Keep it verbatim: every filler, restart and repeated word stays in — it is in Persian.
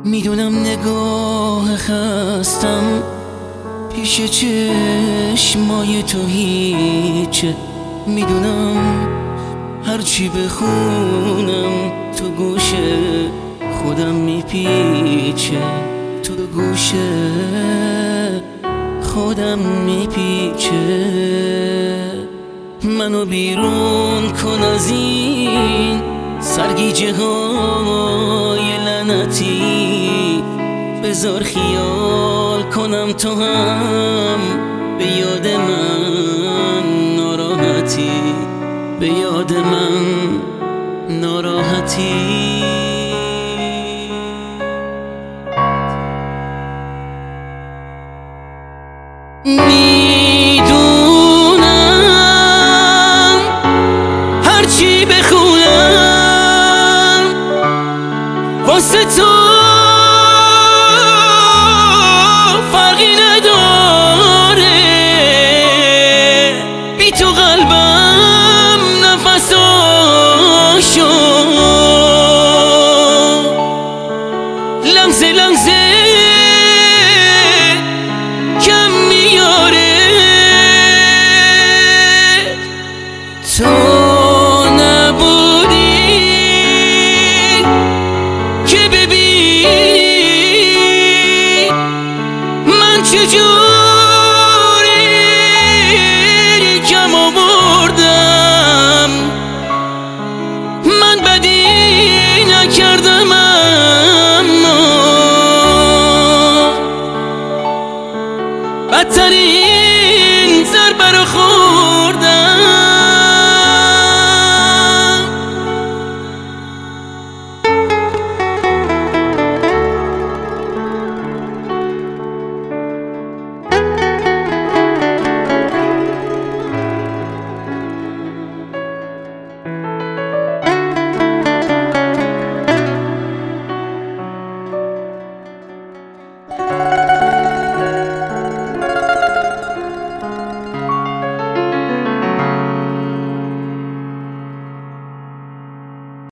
میدونم نگاه خستم پیش چشمای تو هیچه، میدونم هرچی بخونم تو گوش خودم میپیچه، تو گوش خودم میپیچه. منو بیرون کن از این سرگیجه های لعنتی، بذار خیال کنم تو هم به یاد من ناراحتی، به یاد من ناراحتی. میدونم هرچی بخونم واسه تو فرقی نداره، بی تو قلبم نفساشو لحظه لحظه کم میاره. تو نبودی که ببینی من چجوری کم آوردم، من بدی نکردم